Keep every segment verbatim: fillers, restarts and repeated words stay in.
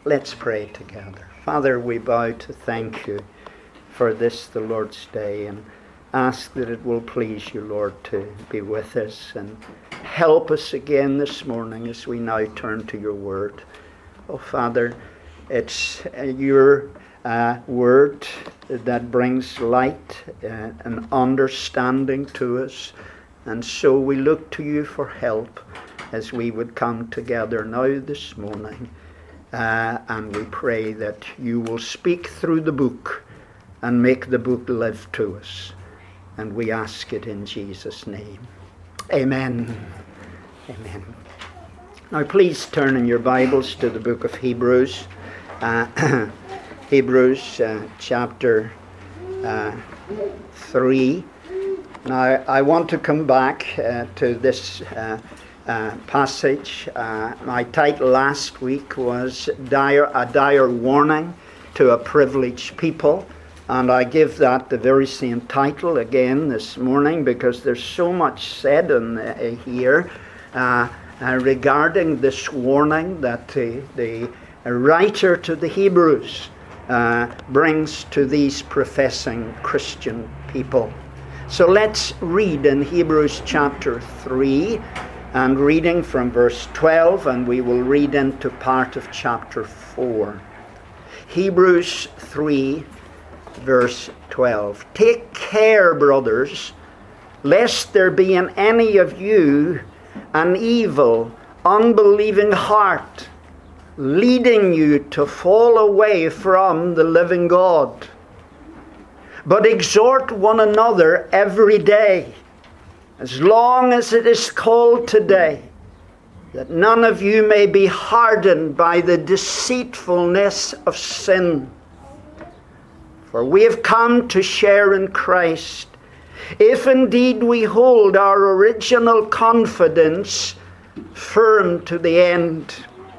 Let's pray together. Father, we bow to thank you for this, the Lord's Day, and ask that it will please you, Lord, to be with us and help us again this morning as we now turn to your word. Oh, Father, it's your uh, word that brings light uh, and understanding to us, and so we look to you for help as we would come together now this morning. Uh, and we pray that you will speak through the book and make the book live to us. And we ask it in Jesus' name. Amen. Amen. Now please turn in your Bibles to the book of Hebrews. Uh, Hebrews uh, chapter uh, three. Now I want to come back uh, to this uh, Uh, passage. Uh, my title last week was dire, A Dire Warning to a Privileged People, and I give that the very same title again this morning because there's so much said in uh, here uh, uh, regarding this warning that the, the writer to the Hebrews uh, brings to these professing Christian people. So let's read in Hebrews chapter three, and reading from verse twelve, and we will read into part of chapter four. Hebrews three, verse twelve. Take care, brothers, lest there be in any of you an evil, unbelieving heart, leading you to fall away from the living God. But exhort one another every day, as long as it is called today, that none of you may be hardened by the deceitfulness of sin. For we have come to share in Christ, if indeed we hold our original confidence firm to the end.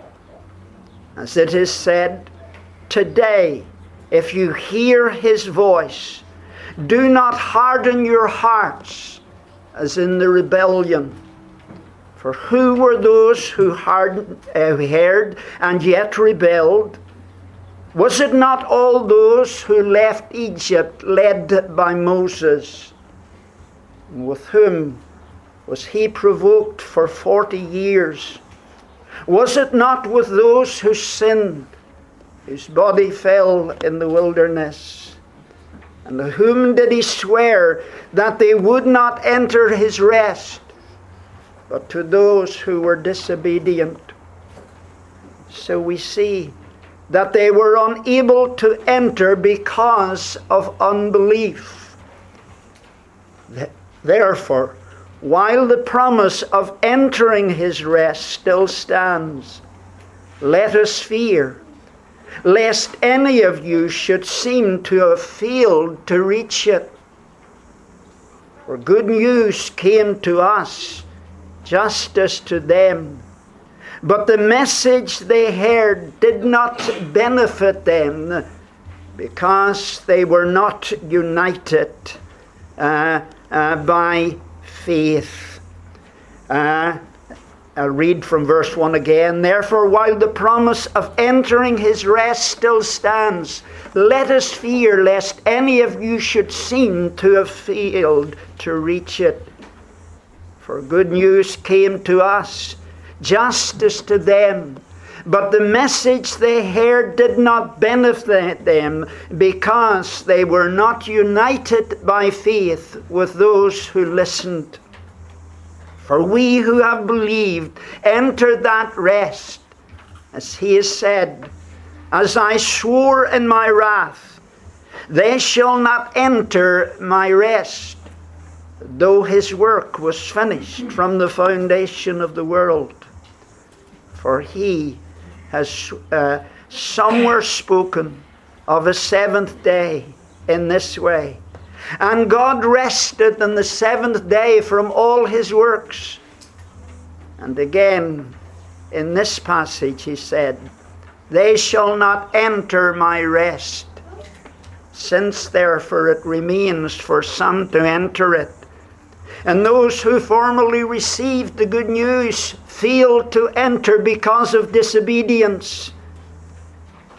As it is said, today, if you hear his voice, do not harden your hearts, as in the rebellion. For who were those who hardened, uh, heard and yet rebelled? Was it not all those who left Egypt led by Moses? With whom was he provoked for forty years? Was it not with those who sinned, whose body fell in the wilderness? And to whom did he swear that they would not enter his rest, but to those who were disobedient? So we see that they were unable to enter because of unbelief. Therefore, while the promise of entering his rest still stands, let us fear, lest any of you should seem to have failed to reach it. For good news came to us, just as to them. But the message they heard did not benefit them, because they were not united uh, uh, by faith. Uh, I'll read from verse one again. Therefore, while the promise of entering his rest still stands, let us fear lest any of you should seem to have failed to reach it. For good news came to us, just as to them. But the message they heard did not benefit them, because they were not united by faith with those who listened. For we who have believed entered that rest, as he has said, as I swore in my wrath, they shall not enter my rest, though his work was finished from the foundation of the world. For he has uh, somewhere spoken of a seventh day in this way. And God rested on the seventh day from all his works. And again, in this passage he said, they shall not enter my rest, since therefore it remains for some to enter it. And those who formerly received the good news failed to enter because of disobedience.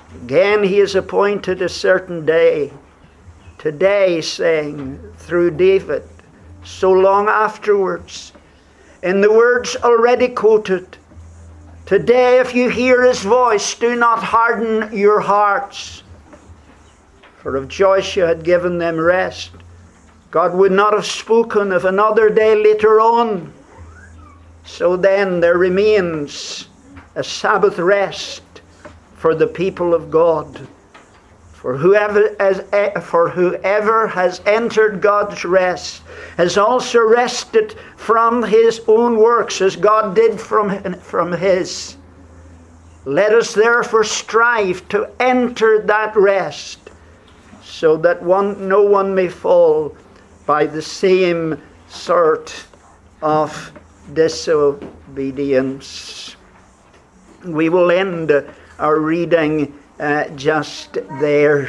Again, he has appointed a certain day. Today, saying through David, so long afterwards, in the words already quoted, today, if you hear his voice, do not harden your hearts. For if Joshua had given them rest, God would not have spoken of another day later on. So then there remains a Sabbath rest for the people of God. For whoever has, for whoever has entered God's rest has also rested from his own works, as God did from, from his. Let us therefore strive to enter that rest, so that one, no one may fall by the same sort of disobedience. We will end our reading uh, just there.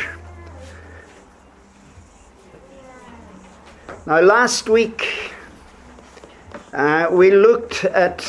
Now, last week uh, we looked at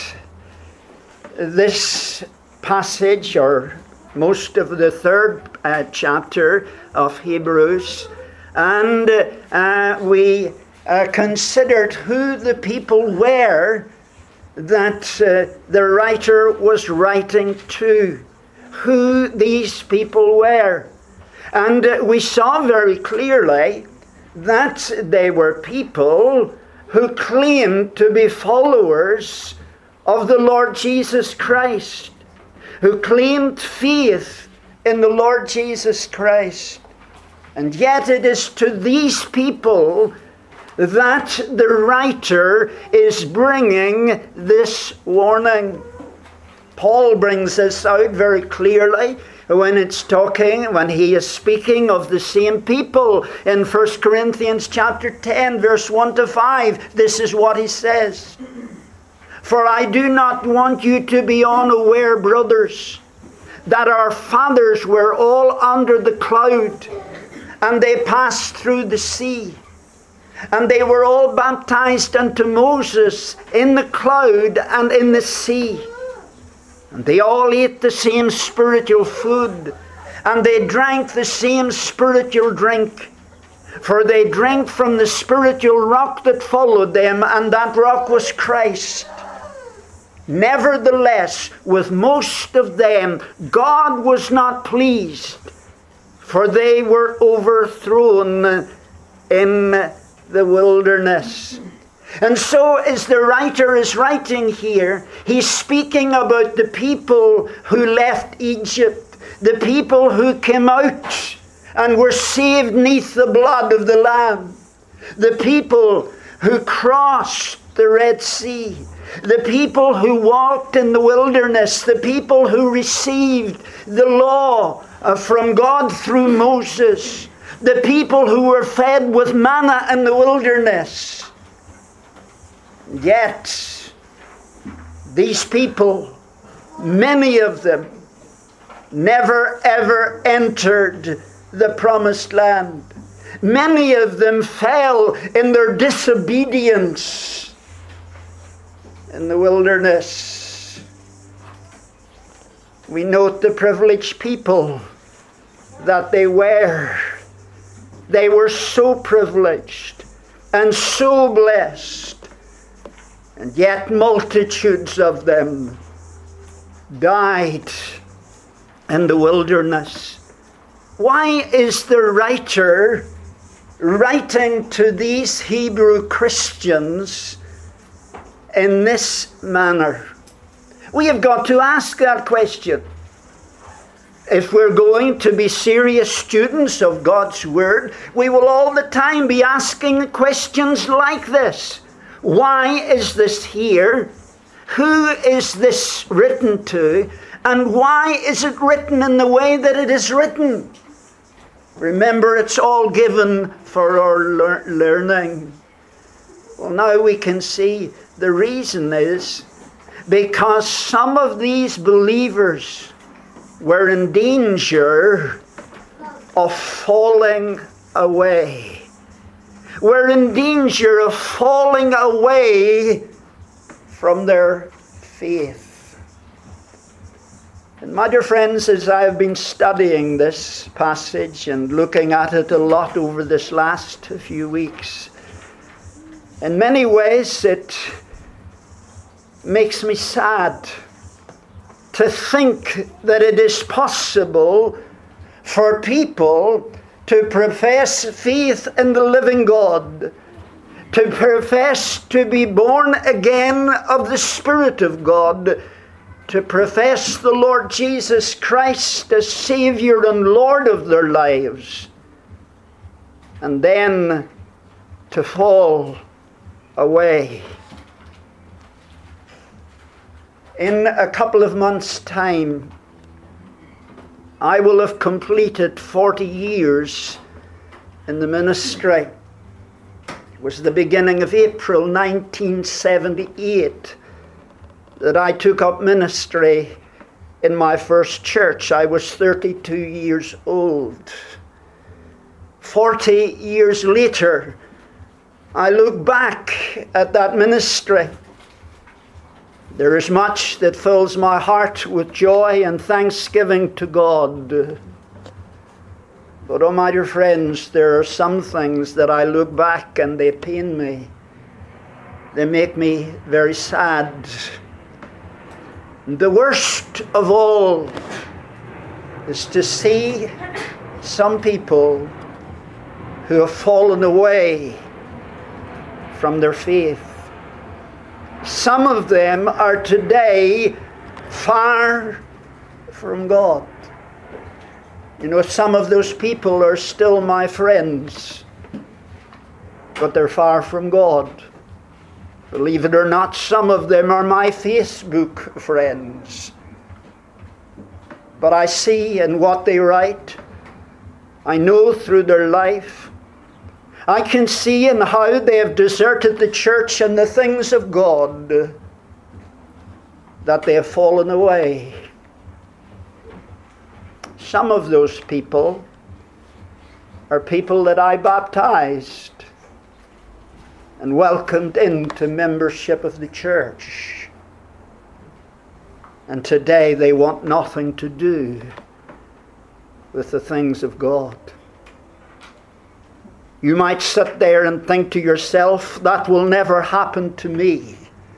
this passage, or most of the third uh, chapter of Hebrews, and uh, we uh, considered who the people were that uh, the writer was writing to, who these people were. And uh, we saw very clearly that they were people who claimed to be followers of the Lord Jesus Christ, who claimed faith in the Lord Jesus Christ. And yet it is to these people that the writer is bringing this warning. Paul brings this out very clearly when it's talking, when he is speaking of the same people in First Corinthians chapter ten, verse one to five. This is what he says. For I do not want you to be unaware, brothers, that our fathers were all under the cloud, and they passed through the sea. And they were all baptized unto Moses in the cloud and in the sea. And they all ate the same spiritual food, and they drank the same spiritual drink. For they drank from the spiritual rock that followed them, and that rock was Christ. Nevertheless, with most of them, God was not pleased, for they were overthrown in the wilderness. And so as the writer is writing here, he's speaking about the people who left Egypt, the people who came out and were saved neath the blood of the Lamb, the people who crossed the Red Sea, the people who walked in the wilderness, the people who received the law from God through Moses, the people who were fed with manna in the wilderness. Yet, these people, many of them, never ever entered the promised land. Many of them fell in their disobedience in the wilderness. We note the privileged people that they were. They were so privileged and so blessed. And yet multitudes of them died in the wilderness. Why is the writer writing to these Hebrew Christians in this manner? We have got to ask that question. If we're going to be serious students of God's Word, we will all the time be asking questions like this. Why is this here? Who is this written to? And why is it written in the way that it is written? Remember, it's all given for our lear- learning. Well, now we can see the reason is because some of these believers were in danger of falling away. We're in danger of falling away from their faith. And my dear friends, as I have been studying this passage and looking at it a lot over this last few weeks, in many ways it makes me sad to think that it is possible for people to profess faith in the living God, to profess to be born again of the Spirit of God, to profess the Lord Jesus Christ as Savior and Lord of their lives, and then to fall away. In a couple of months' time, I will have completed forty years in the ministry. It was the beginning of April nineteen seventy-eight that I took up ministry in my first church. I was thirty-two years old. Forty years later, I look back at that ministry. There is much that fills my heart with joy and thanksgiving to God. But, oh my dear friends, there are some things that I look back and they pain me. They make me very sad. The worst of all is to see some people who have fallen away from their faith. Some of them are today far from God. You know, some of those people are still my friends, but they're far from God. Believe it or not, some of them are my Facebook friends. But I see in what they write, I know through their life, I can see in how they have deserted the church and the things of God, that they have fallen away. Some of those people are people that I baptized and welcomed into membership of the church. And today they want nothing to do with the things of God. You might sit there and think to yourself, that will never happen to me.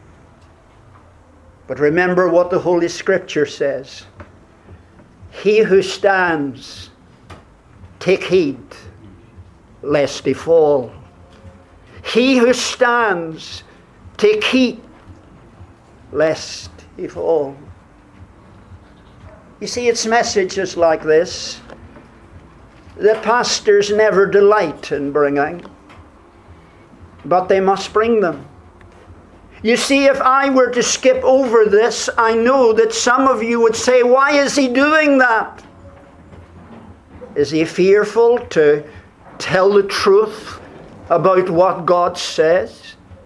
But remember what the Holy Scripture says. He who stands, take heed, lest he fall. He who stands, take heed, lest he fall. You see, it's messages like this that pastors never delight in bringing, but they must bring them. You see, if I were to skip over this, I know that some of you would say, why is he doing that? Is he fearful to tell the truth about what God says?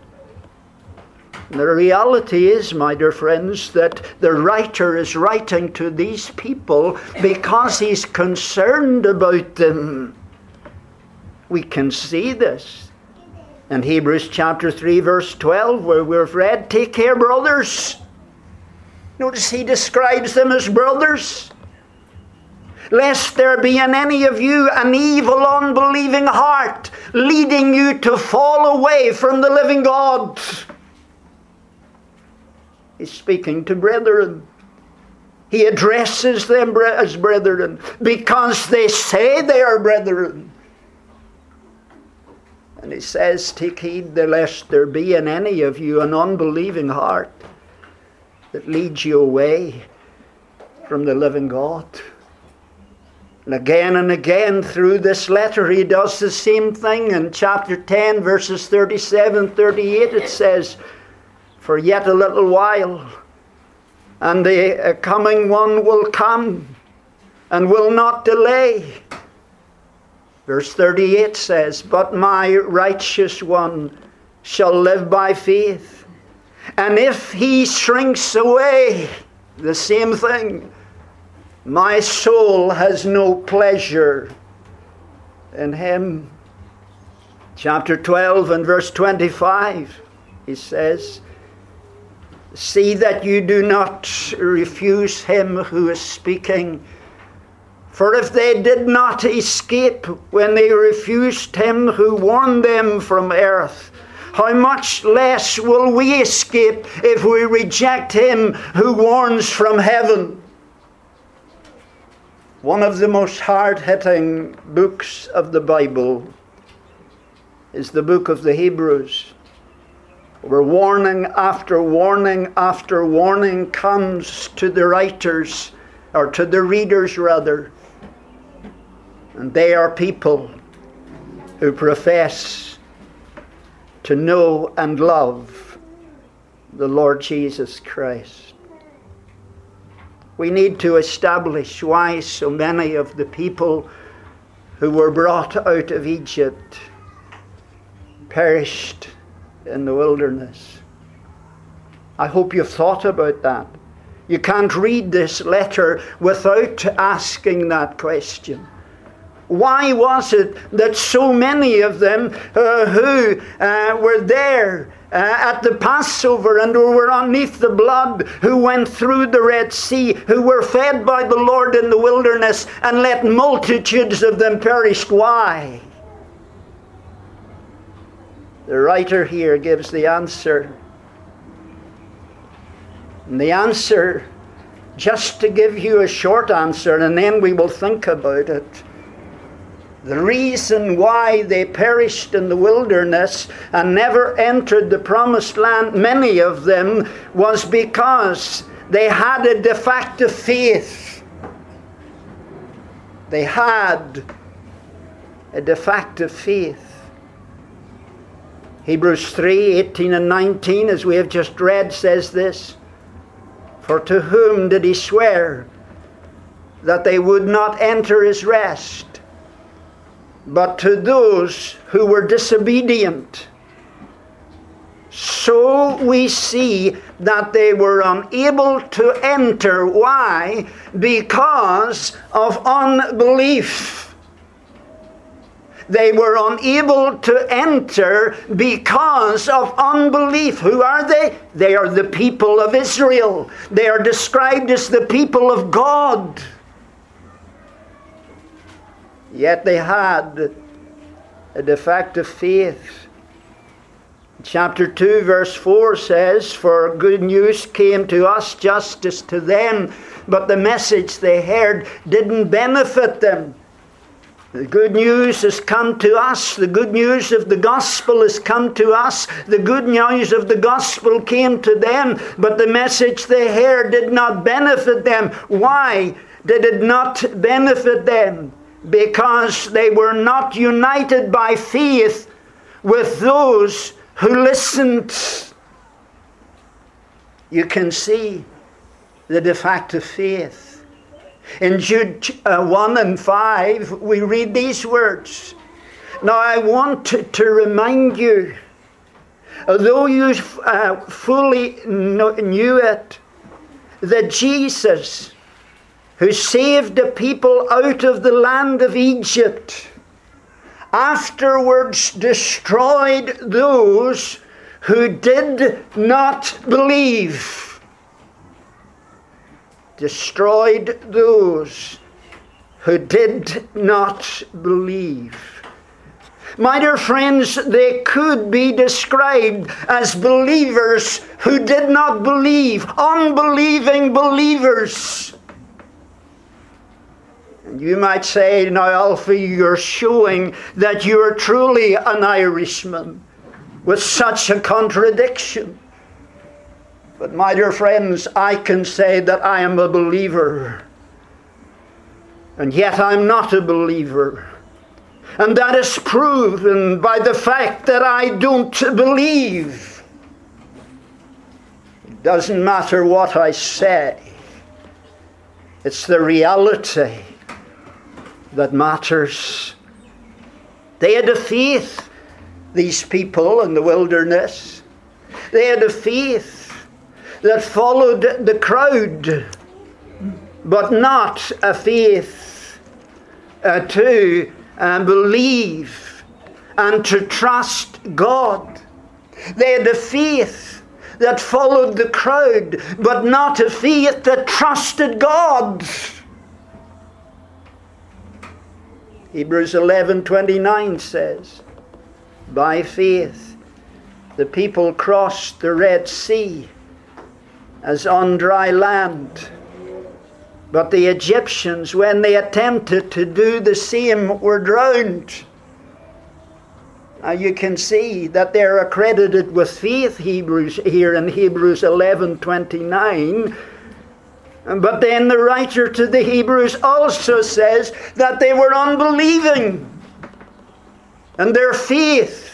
The reality is, my dear friends, that the writer is writing to these people because he's concerned about them. We can see this in Hebrews chapter three, verse twelve, where we've read, take care, brothers. Notice he describes them as brothers. Lest there be in any of you an evil, unbelieving heart, leading you to fall away from the living God. He's speaking to brethren. He addresses them as brethren because they say they are brethren. And he says, take heed lest there be in any of you an unbelieving heart that leads you away from the living God. And again and again through this letter he does the same thing. In chapter ten, verses thirty-seven, thirty-eight, it says, for yet a little while, and the coming one will come and will not delay. Verse thirty-eight says, but my righteous one shall live by faith. And if he shrinks away, the same thing, my soul has no pleasure in him. Chapter twelve and verse twenty-five, he says, the See that you do not refuse him who is speaking. For if they did not escape when they refused him who warned them from earth, how much less will we escape if we reject him who warns from heaven? One of the most hard-hitting books of the Bible is the book of the Hebrews, where warning after warning after warning comes to the writers, or to the readers rather. And they are people who profess to know and love the Lord Jesus Christ. We need to establish why so many of the people who were brought out of Egypt perished in the wilderness. I hope you've thought about that. You can't read this letter without asking that question. Why was it that so many of them uh, who uh, were there uh, at the Passover and who were underneath the blood, who went through the Red Sea, who were fed by the Lord in the wilderness, and let multitudes of them perish? Why? The writer here gives the answer. And the answer, just to give you a short answer, and then we will think about it. The reason why they perished in the wilderness and never entered the promised land, many of them, was because they had a defective faith. They had a defective faith. Hebrews three, eighteen and nineteen, as we have just read, says this: For to whom did he swear that they would not enter his rest? But to those who were disobedient. So we see that they were unable to enter. Why? Because of unbelief. They were unable to enter because of unbelief. Who are they? They are the people of Israel. They are described as the people of God. Yet they had a defective faith. Chapter two, verse four says, For good news came to us just as to them, but the message they heard didn't benefit them. The good news has come to us. The good news of the gospel has come to us. The good news of the gospel came to them, but the message they heard did not benefit them. Why did it not benefit them? Because they were not united by faith with those who listened. You can see the defective faith. In Jude uh, one and five, we read these words. Now I want to, to remind you, although you uh, fully knew it, that Jesus, who saved the people out of the land of Egypt, afterwards destroyed those who did not believe. Destroyed those who did not believe. My dear friends, they could be described as believers who did not believe, unbelieving believers. You might say, now Alfie, you're showing that you are truly an Irishman with such a contradiction. But my dear friends, I can say that I am a believer. And yet I'm not a believer. And that is proven by the fact that I don't believe. It doesn't matter what I say. It's the reality that matters. They had a faith, these people in the wilderness. They had a faith that followed the crowd, but not a faith uh, to uh, believe and to trust God. They had a faith that followed the crowd, but not a faith that trusted God. Hebrews eleven twenty-nine says, by faith the people crossed the Red Sea as on dry land. But the Egyptians, when they attempted to do the same, were drowned. Now you can see that they're accredited with faith, Hebrews here in Hebrews eleven twenty-nine. But then the writer to the Hebrews also says that they were unbelieving. And their faith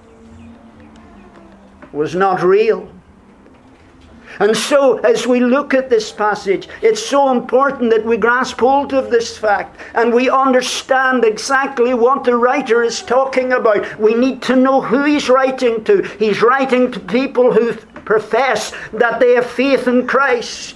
was not real. And so, as we look at this passage, it's so important that we grasp hold of this fact and we understand exactly what the writer is talking about. We need to know who he's writing to. He's writing to people who profess that they have faith in Christ.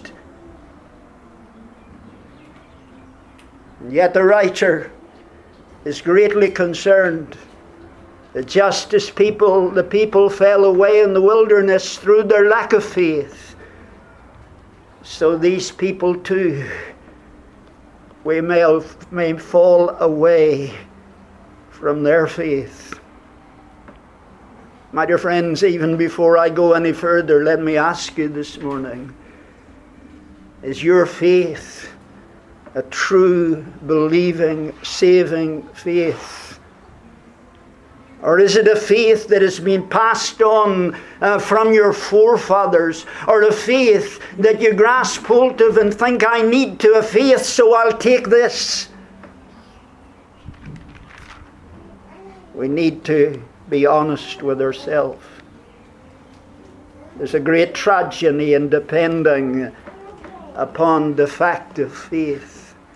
And yet the writer is greatly concerned that just as people, the people fell away in the wilderness through their lack of faith, so these people too, we may, may fall away from their faith. My dear friends, even before I go any further, let me ask you this morning, is your faith a true, believing, saving faith? Or is it a faith that has been passed on uh, from your forefathers? Or a faith that you grasp hold of and think, I need to have faith, so I'll take this? We need to be honest with ourselves. There's a great tragedy in depending upon the fact of faith.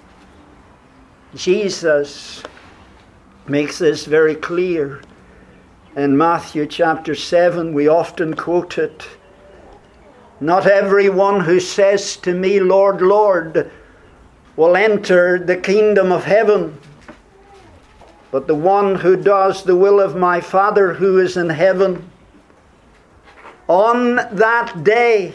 Jesus makes this very clear. In Matthew chapter seven, we often quote it. Not everyone who says to me, Lord, Lord, will enter the kingdom of heaven, but the one who does the will of my Father who is in heaven. On that day,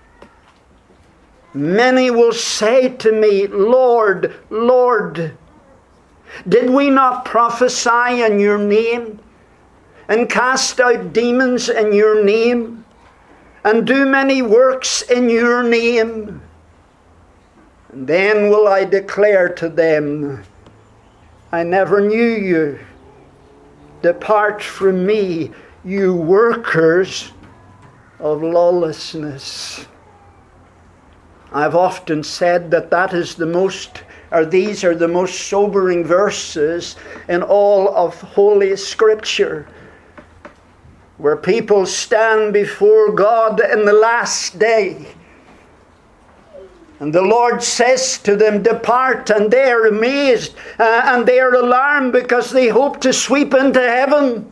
many will say to me, Lord, Lord, did we not prophesy in your name, and cast out demons in your name, and do many works in your name? And then will I declare to them, I never knew you. Depart from me, you workers of lawlessness. I've often said that that is the most, or these are the most sobering verses in all of Holy Scripture, where people stand before God in the last day, and the Lord says to them, depart, and they are amazed uh, and they are alarmed because they hope to sweep into heaven.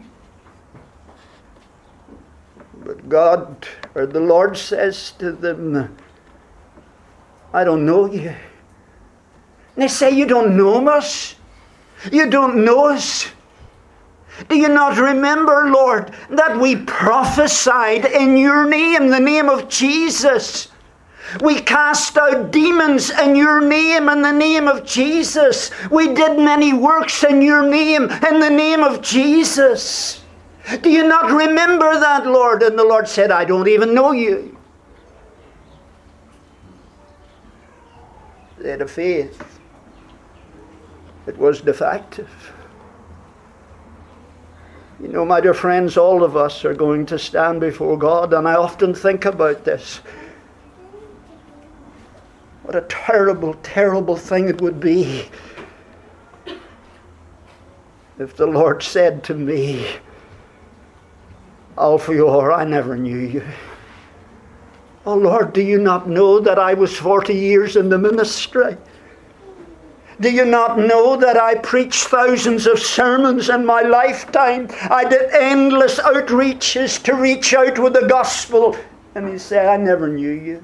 But God, or the Lord says to them, I don't know you. And they say, you don't know us? You don't know us? Do you not remember, Lord, that we prophesied in your name, the name of Jesus? We cast out demons in your name, in the name of Jesus. We did many works in your name, in the name of Jesus. Do you not remember that, Lord? And the Lord said, I don't even know you. They had a faith. It was defective. You know, my dear friends, all of us are going to stand before God, and I often think about this. What a terrible, terrible thing it would be if the Lord said to me, Alphayor, I never knew you. Oh Lord, do you not know that I was forty years in the ministry? Do you not know that I preached thousands of sermons in my lifetime? I did endless outreaches to reach out with the gospel. And he said, I never knew you.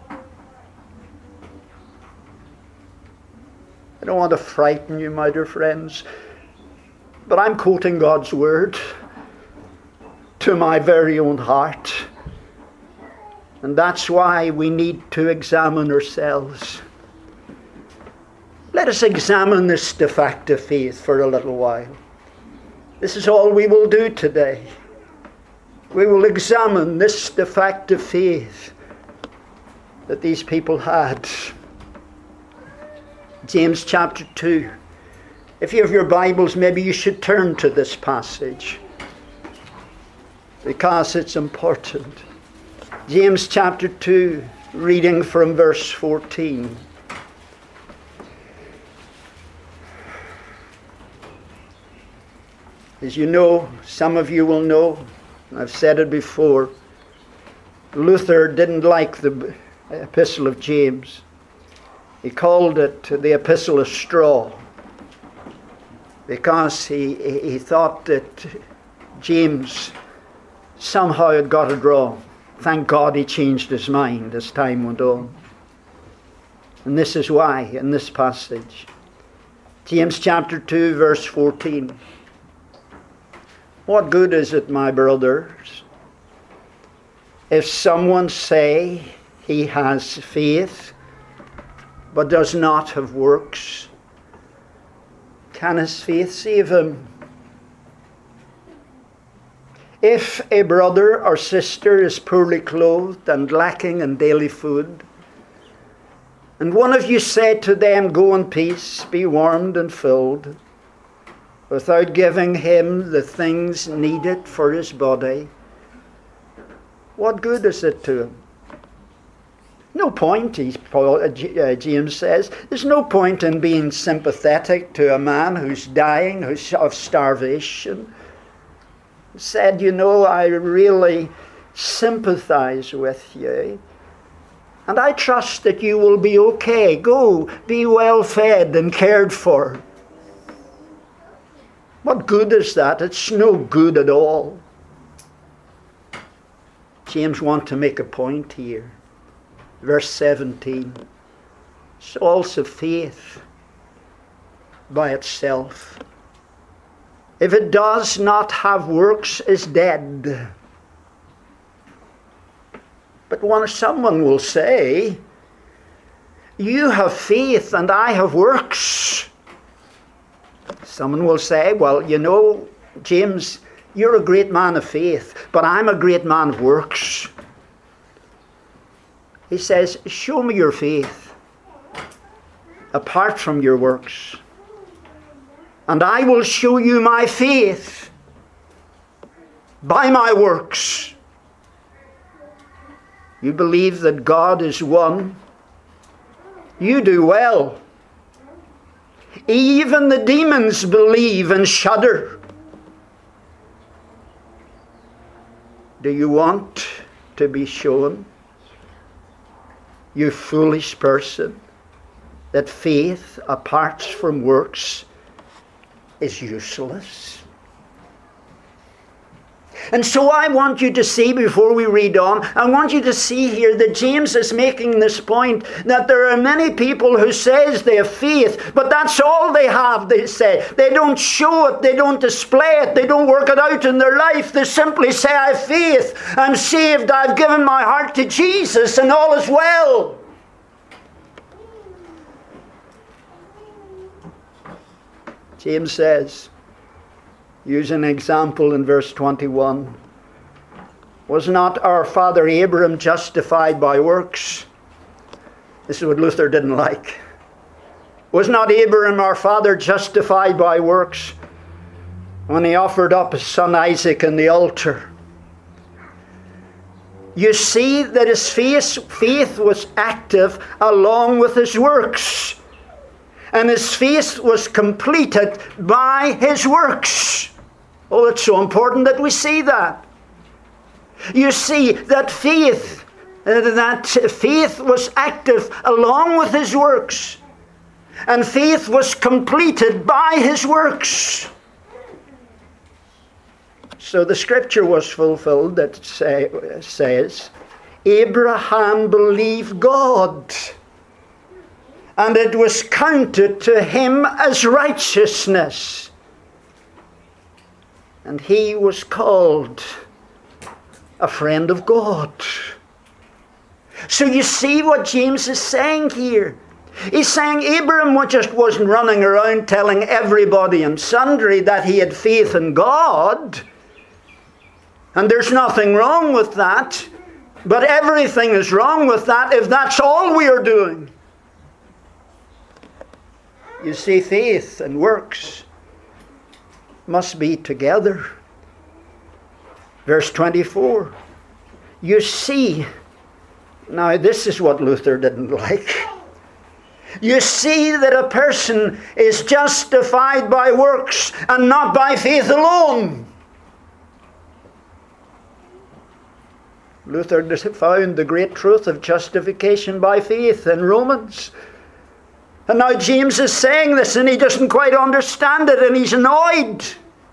I don't want to frighten you, my dear friends, but I'm quoting God's word to my very own heart. And that's why we need to examine ourselves. Let us examine this de facto faith for a little while. This is all we will do today. We will examine this de facto faith that these people had. James chapter two. If you have your Bibles, maybe you should turn to this passage, because it's important. James chapter two, reading from verse fourteen. As you know, some of you will know, I've said it before, Luther didn't like the epistle of James. He called it the epistle of straw, because he, he thought that James somehow had got it wrong. Thank God he changed his mind as time went on. And this is why in this passage. James chapter two, verse fourteen. What good is it, my brothers, if someone say he has faith, but does not have works? Can his faith save him? If a brother or sister is poorly clothed and lacking in daily food, and one of you said to them, go in peace, be warmed and filled, without giving him the things needed for his body, what good is it to him? No point, he, Paul, uh, James says, there's no point in being sympathetic to a man who's dying, who's of starvation. He said, you know, I really sympathize with you, and I trust that you will be okay. Go, be well fed and cared for. What good is that? It's no good at all. James wants to make a point here. Verse seventeen. It's also faith by itself, if it does not have works, is dead. But when someone will say, you have faith and I have works, someone will say, well, you know, James, you're a great man of faith, but I'm a great man of works. He says, show me your faith apart from your works, and I will show you my faith by my works. You believe that God is one? You do well. Even the demons believe and shudder. Do you want to be shown, you foolish person, that faith apart from works is useless? And so I want you to see, before we read on, I want you to see here that James is making this point, that there are many people who says they have faith, but that's all they have, they say. They don't show it, they don't display it, they don't work it out in their life. They simply say, I have faith, I'm saved, I've given my heart to Jesus, and all is well. James says, use an example in verse twenty-one. Was not our father Abraham justified by works? This is what Luther didn't like. Was not Abraham our father justified by works when he offered up his son Isaac on the altar? You see that his faith, faith was active along with his works. And his faith was completed by his works. Oh, it's so important that we see that. You see that faith, uh, that faith was active along with his works. And faith was completed by his works. So the scripture was fulfilled that say, says, Abraham believed God, and it was counted to him as righteousness. And he was called a friend of God. So you see what James is saying here. He's saying Abraham just wasn't running around telling everybody and sundry that he had faith in God. And there's nothing wrong with that. But everything is wrong with that if that's all we are doing. You see, faith and works must be together. Verse twenty-four. You see, now this is what Luther didn't like. You see that a person is justified by works and not by faith alone. Luther found the great truth of justification by faith in Romans. And now James is saying this and he doesn't quite understand it and he's annoyed.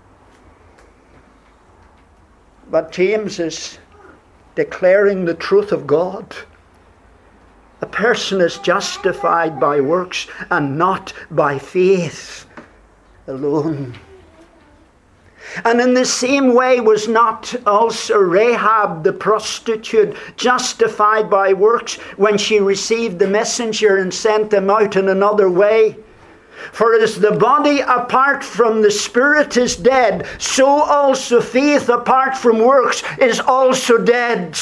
But James is declaring the truth of God. A person is justified by works and not by faith alone. And in the same way was not also Rahab the prostitute justified by works when she received the messenger and sent them out in another way? For as the body apart from the spirit is dead, so also faith apart from works is also dead.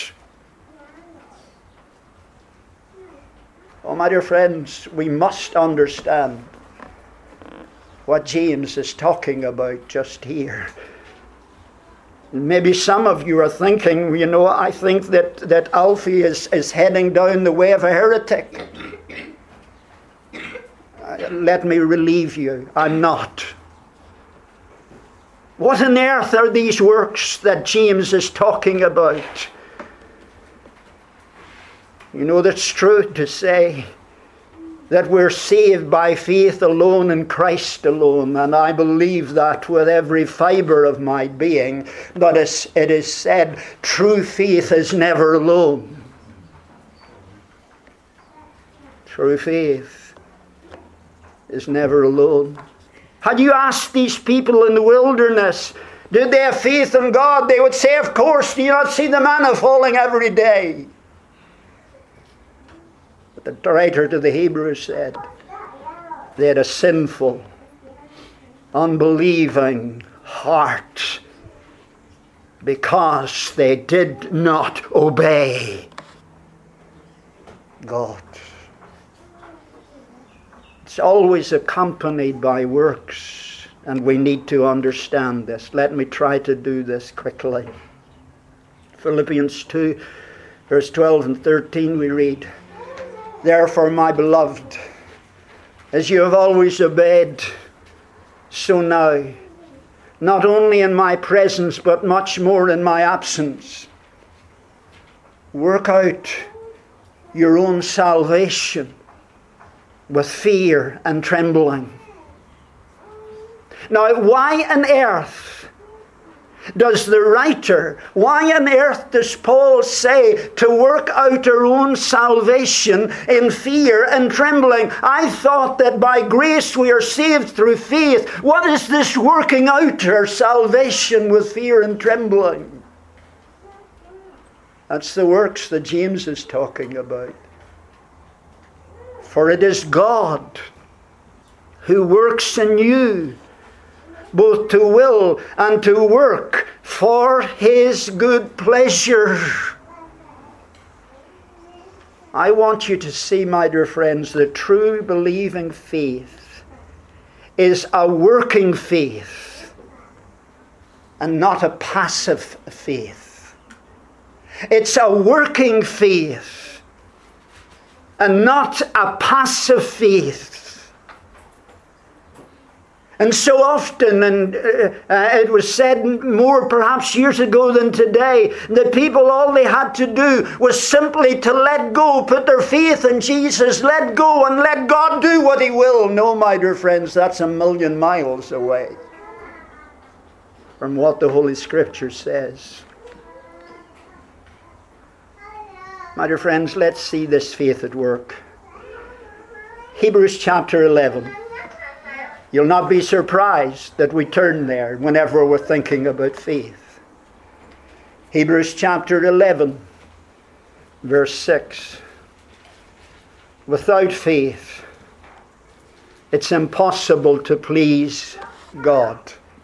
Oh, my dear friends, we must understand what James is talking about just here. Maybe some of you are thinking, you know, I think that, that Alfie is, is heading down the way of a heretic. Uh, let me relieve you, I'm not. What on earth are these works that James is talking about? You know, that's true to say that we're saved by faith alone in Christ alone, and I believe that with every fibre of my being. But as it is said, true faith is never alone. True faith is never alone. Had you asked these people in the wilderness, did they have faith in God? They would say, of course, do you not see the manna falling every day? The writer to the Hebrews said they had a sinful, unbelieving heart because they did not obey God. It's always accompanied by works, and we need to understand this. Let me try to do this quickly. Philippians two, verse twelve and thirteen, we read, therefore, my beloved, as you have always obeyed, so now, not only in my presence, but much more in my absence, work out your own salvation with fear and trembling. Now, why on earth does the writer, why on earth does Paul say to work out our own salvation in fear and trembling? I thought that by grace we are saved through faith. What is this working out our salvation with fear and trembling? That's the works that James is talking about. For it is God who works in you both to will and to work for His good pleasure. I want you to see, my dear friends, that true believing faith is a working faith and not a passive faith. It's a working faith and not a passive faith. And so often, and uh, uh, it was said more perhaps years ago than today, that people, all they had to do was simply to let go, put their faith in Jesus, let go and let God do what He will. No, my dear friends, that's a million miles away from what the Holy Scripture says. My dear friends, let's see this faith at work. Hebrews chapter eleven. You'll not be surprised that we turn there whenever we're thinking about faith. Hebrews chapter eleven, Verse six. Without faith, it's impossible to please God.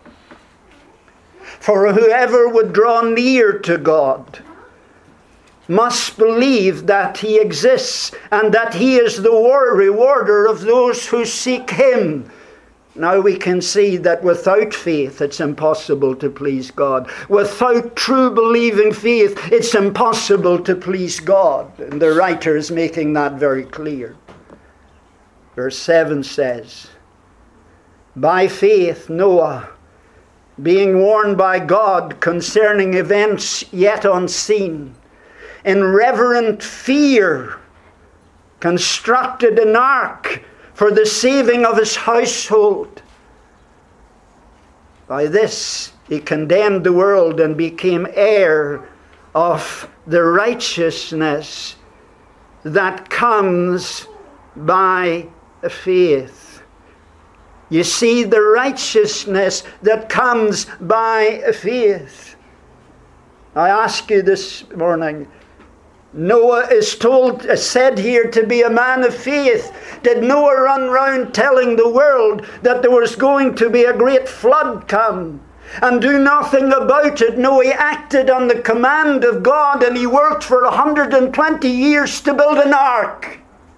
For whoever would draw near to God must believe that He exists and that He is the rewarder of those who seek Him. Now we can see that without faith it's impossible to please God. Without true believing faith it's impossible to please God. And the writer is making that very clear. Verse seven says, by faith Noah, being warned by God concerning events yet unseen, in reverent fear constructed an ark for the saving of his household. By this he condemned the world and became heir of the righteousness that comes by faith. You see, the righteousness that comes by faith. I ask you this morning, Noah is told, is said here to be a man of faith. Did Noah run round telling the world that there was going to be a great flood come and do nothing about it? No, he acted on the command of God, and he worked for one hundred twenty years to build an ark.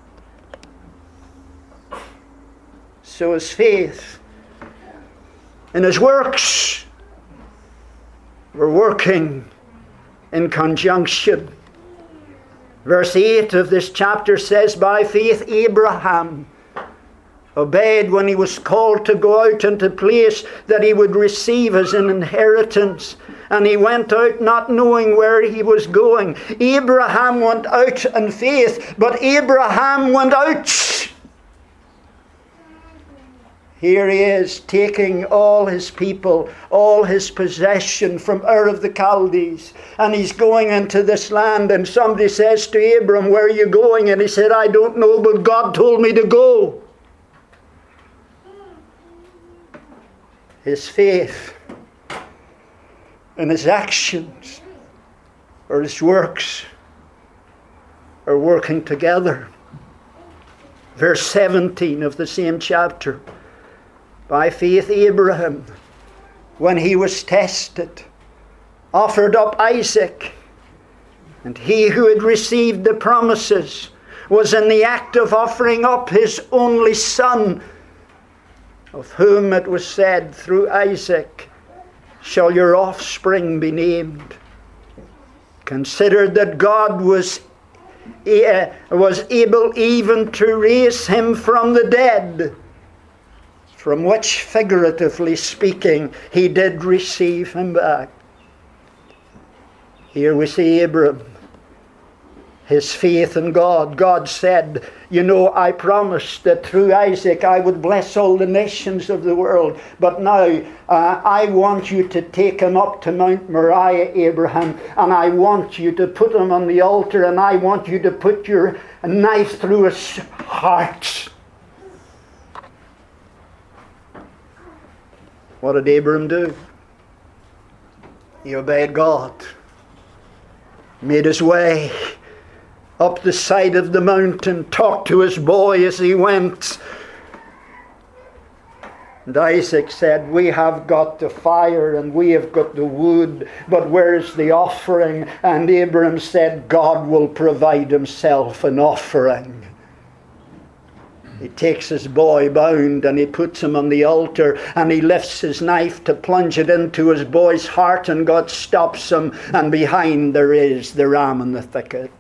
So his faith and his works were working in conjunction. Verse eight of this chapter says, by faith Abraham obeyed when he was called to go out into a place that he would receive as an inheritance. And he went out not knowing where he was going. Abraham went out in faith, but Abraham went out. Here he is taking all his people, all his possession from Ur of the Chaldees. And he's going into this land. And somebody says to Abram, where are you going? And he said, I don't know, but God told me to go. His faith and his actions or his works are working together. Verse seventeen of the same chapter. By faith Abraham, when he was tested, offered up Isaac. And he who had received the promises was in the act of offering up his only son, of whom it was said, through Isaac shall your offspring be named. Considered that God was, uh, was able even to raise him from the dead, from which, figuratively speaking, he did receive him back. Here we see Abram, his faith in God. God said, you know, I promised that through Isaac I would bless all the nations of the world. But now uh, I want you to take him up to Mount Moriah, Abraham, and I want you to put him on the altar, and I want you to put your knife through his heart. What did Abram do? He obeyed God. Made his way up the side of the mountain, talked to his boy as he went. And Isaac said, we have got the fire and we have got the wood, but where's the offering? And Abram said, God will provide himself an offering. He takes his boy bound and he puts him on the altar, and he lifts his knife to plunge it into his boy's heart, and God stops him, and behind there is the ram in the thicket.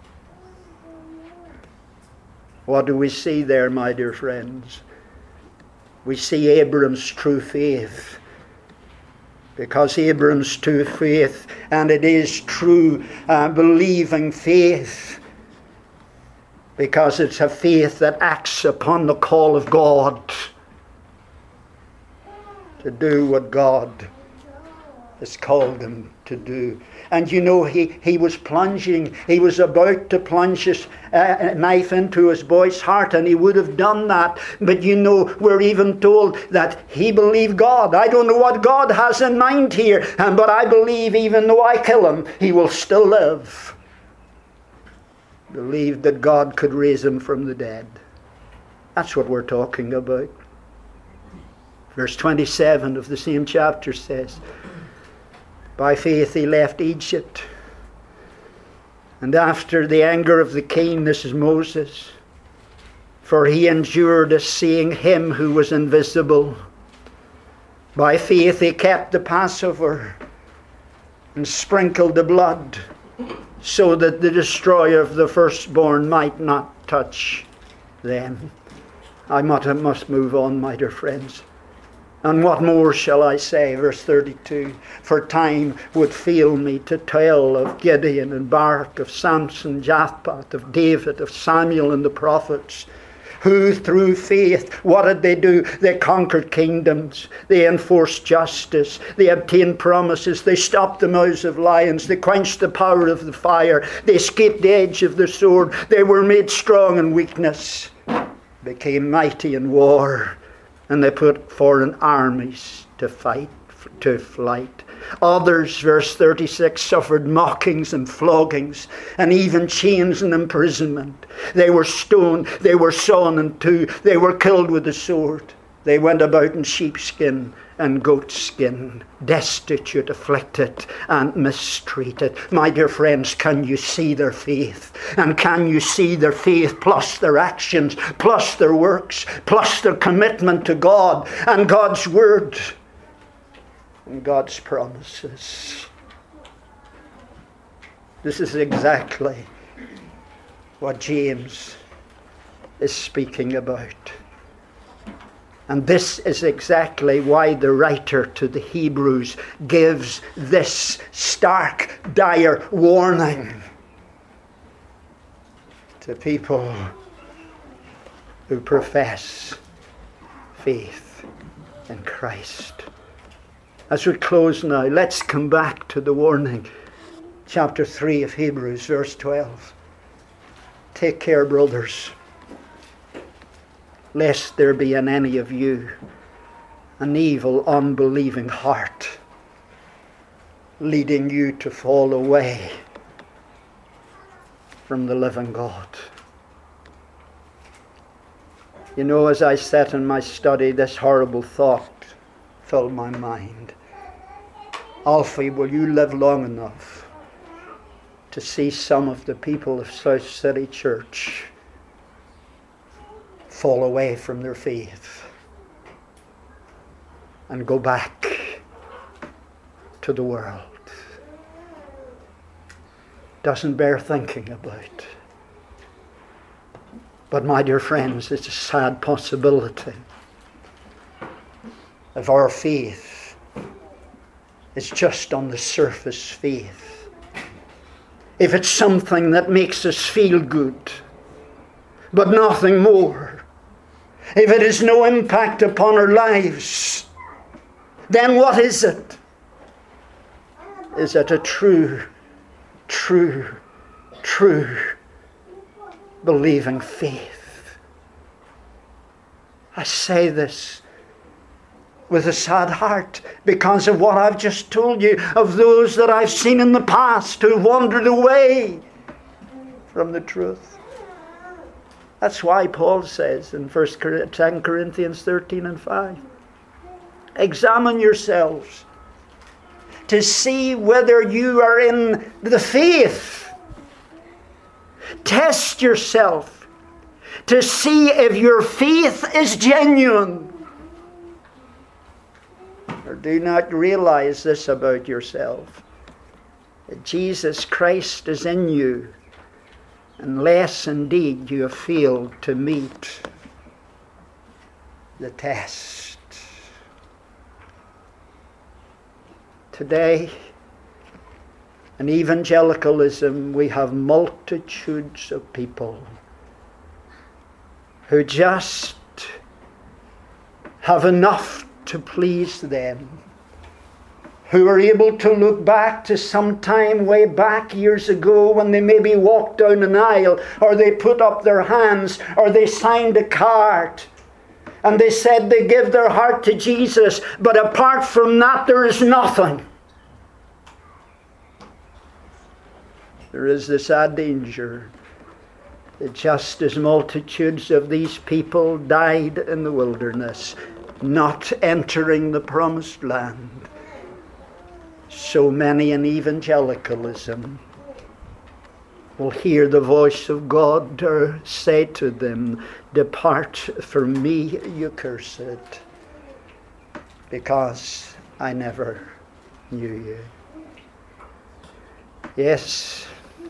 What do we see there, my dear friends? We see Abram's true faith. Because Abram's true faith, and it is true uh, believing faith, because it's a faith that acts upon the call of God to do what God has called him to do. And you know, he, he was plunging, he was about to plunge his uh, knife into his boy's heart, and he would have done that. But you know, we're even told that he believed God. I don't know what God has in mind here, and but I believe even though I kill him, he will still live. believed that God could raise him from the dead. That's what we're talking about. Verse twenty-seven of the same chapter says, by faith he left Egypt. And after the anger of the king, this is Moses, for he endured as seeing him who was invisible. By faith he kept the Passover and sprinkled the blood, so that the destroyer of the firstborn might not touch them. I must move on, my dear friends. And what more shall I say? Verse thirty-two. For time would fail me to tell of Gideon and Barak, of Samson, Jephthah, of David, of Samuel and the prophets, who through faith, what did they do? They conquered kingdoms. They enforced justice. They obtained promises. They stopped the mouths of lions. They quenched the power of the fire. They escaped the edge of the sword. They were made strong in weakness. Became mighty in war. And they put foreign armies to fight, to flight. Others, verse thirty-six, suffered mockings and floggings and even chains and imprisonment. They were stoned, they were sawn in two, they were killed with the sword. They went about in sheepskin and goatskin, destitute, afflicted and mistreated. My dear friends, can you see their faith? And can you see their faith plus their actions, plus their works, plus their commitment to God and God's word and God's promises? This is exactly what James is speaking about. And this is exactly why the writer to the Hebrews gives this stark, dire warning to people who profess faith in Christ. As we close now, let's come back to the warning. Chapter three of Hebrews, verse twelve. Take care, brothers, lest there be in any of you an evil, unbelieving heart, leading you to fall away from the living God. You know, as I sat in my study, this horrible thought filled my mind. Alfie, will you live long enough to see some of the people of South City Church fall away from their faith and go back to the world? Doesn't bear thinking about. But my dear friends, it's a sad possibility. If our faith is just on the surface faith, if it's something that makes us feel good, but nothing more, if it has no impact upon our lives, then what is it? Is it a true, true, true believing faith? I say this with a sad heart because of what I've just told you of those that I've seen in the past who wandered away from the truth. That's why Paul says in Second Corinthians thirteen and five, examine yourselves to see whether you are in the faith. Test yourself to see if your faith is genuine. Or do not realize this about yourself, that Jesus Christ is in you, unless indeed you have failed to meet the test. Today, in evangelicalism, we have multitudes of people who just have enough to please them, who are able to look back to some time way back years ago when they maybe walked down an aisle, or they put up their hands, or they signed a card, and they said they give their heart to Jesus, but apart from that there is nothing. There is the sad danger just as multitudes of these people died in the wilderness, not entering the promised land, so many in evangelicalism will hear the voice of God or say to them, "Depart from me, you cursed, because I never knew you." Yes,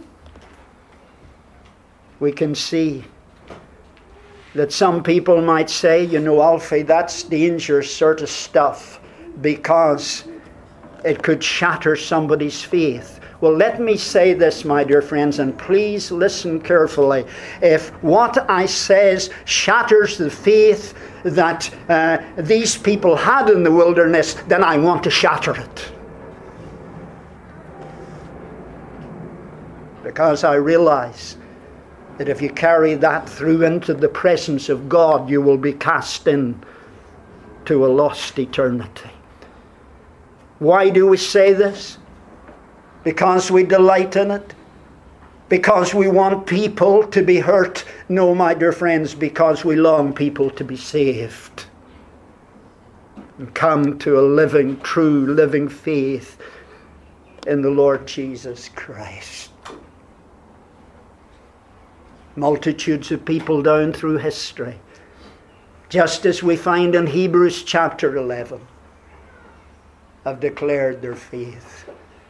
we can see that some people might say, you know, Alfie, that's dangerous sort of stuff because it could shatter somebody's faith. Well, let me say this, my dear friends, and please listen carefully. If what I says shatters the faith that uh, these people had in the wilderness, then I want to shatter it. Because I realize that if you carry that through into the presence of God, you will be cast in to a lost eternity. Why do we say this? Because we delight in it? Because we want people to be hurt? No, my dear friends, because we long people to be saved and come to a living, true, living faith in the Lord Jesus Christ. Multitudes of people down through history, just as we find in Hebrews chapter eleven, have declared their faith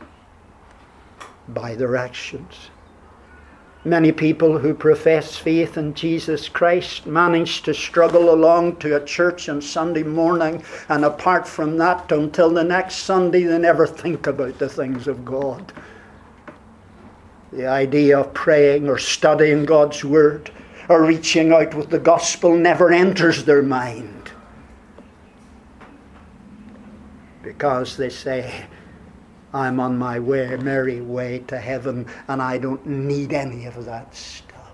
by their actions. Many people who profess faith in Jesus Christ manage to struggle along to a church on Sunday morning, and apart from that, until the next Sunday, they never think about the things of God. The idea of praying or studying God's Word or reaching out with the gospel never enters their mind. Because they say, I'm on my way, merry way to heaven, and I don't need any of that stuff.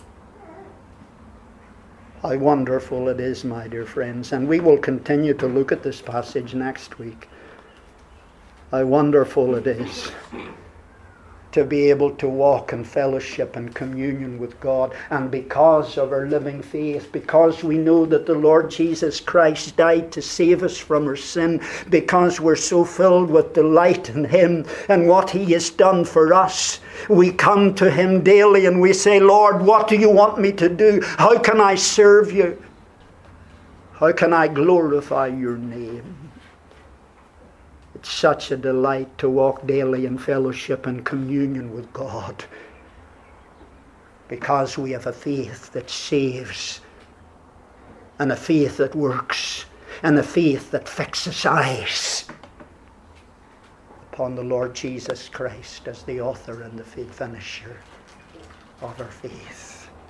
How wonderful it is, my dear friends. And we will continue to look at this passage next week. How wonderful it is to be able to walk in fellowship and communion with God. And because of our living faith, because we know that the Lord Jesus Christ died to save us from our sin, because we're so filled with delight in Him and what He has done for us, we come to Him daily and we say, Lord, what do you want me to do? How can I serve you? How can I glorify your name? It's such a delight to walk daily in fellowship and communion with God, because we have a faith that saves, and a faith that works, and a faith that fixes eyes upon the Lord Jesus Christ as the author and the finisher of our faith.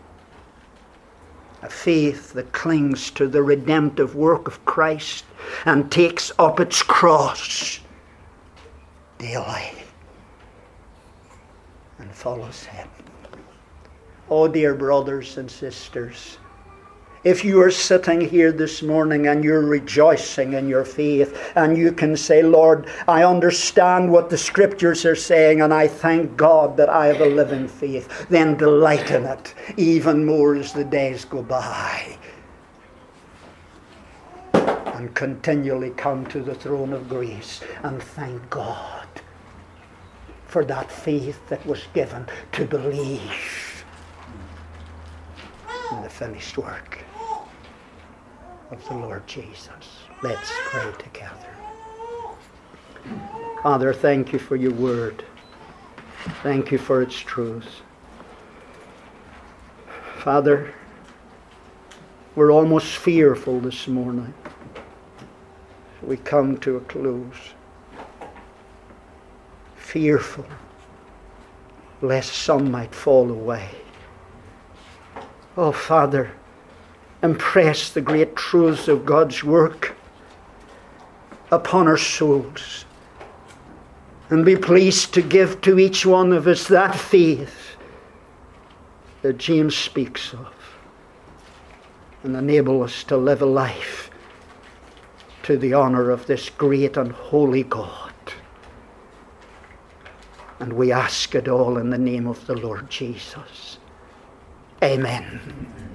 A faith that clings to the redemptive work of Christ and takes up its cross daily and follows Him. Oh, dear brothers and sisters, if you are sitting here this morning and you're rejoicing in your faith, and you can say, Lord, I understand what the Scriptures are saying, and I thank God that I have a living faith, then delight in it even more as the days go by. And continually come to the throne of grace and thank God for that faith that was given to believe in the finished work of the Lord Jesus. Let's pray together. Father, thank you for your word. Thank you for its truth. Father, we're almost fearful this morning. We come to a close. Fearful lest some might fall away. Oh, Father, impress the great truths of God's work upon our souls, and be pleased to give to each one of us that faith that James speaks of, and enable us to live a life to the honor of this great and holy God. And we ask it all in the name of the Lord Jesus. Amen.